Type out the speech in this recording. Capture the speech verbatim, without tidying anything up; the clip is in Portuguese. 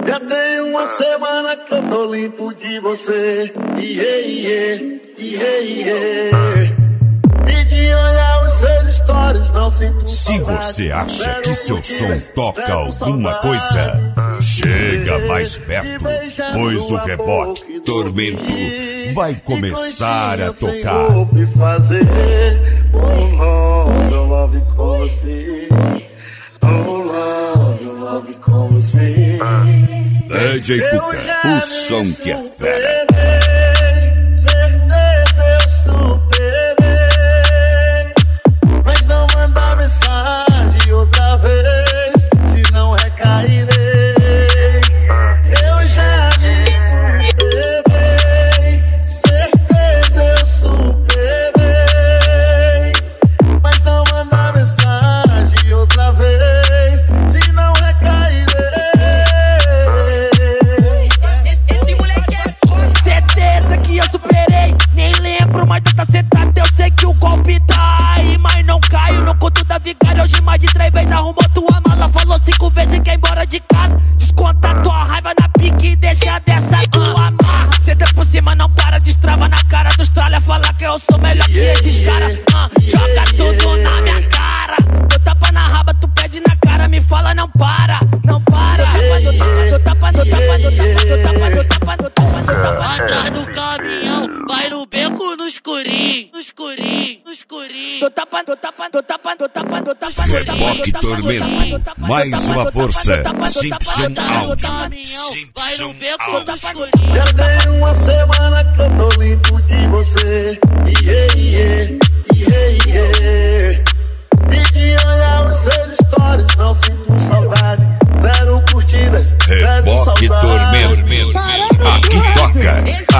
Já tem uma semana que eu tô limpo de você. Iê, iê, iê, iê. E de olhar os seus stories não sinto Se você acha que seu som toca alguma coisa, chega mais perto, pois o Reboque Tormento vai começar a tocar. Vou fazer um love, um love com você. Um love, um love com você. D J Cuca, o som que é fera. Certeza eu superei, mas não mandar mensagem outra vez, senão recairei. Eu já te superei, certeza eu superei, mas não mandar mensagem outra vez, senão recairei. Esse moleque é foda. Certeza que eu superei, nem lembro, mas tu tá sentado, eu sei que o golpe tá aí, mas não caio no conto da vigária. Hoje mais de três vezes arrumou tua mala, falou cinco vezes que é embora de casa. Desconta tua raiva na pique e deixa dessa tua amarra. Senta por cima, não para, destrava na cara dos tralha, fala que eu sou melhor que esses caras. Uh, joga tudo na minha cara, eu tapa na raba, tu pede na cara, me fala não para, não para. Do tapa, do tapa, do tapa, do tapa, do tapa, do tapa, do tapa. Atrás do caminhão, vai no beco no escurinho, no escurinho, no escurinho. Do tapa, do tapa, do tapa, do tapa, do tapa. Reboque Tormento, mais uma força. Simpson Out. Vai no beco no Out. escurinho. Já tem uma semana que eu tô limpo de você. Iê, iê, iê, iê. E de olhar os seus stories não sinto saudade. Zero curtidas, zero Reboque saudade. Tormento, aqui toca.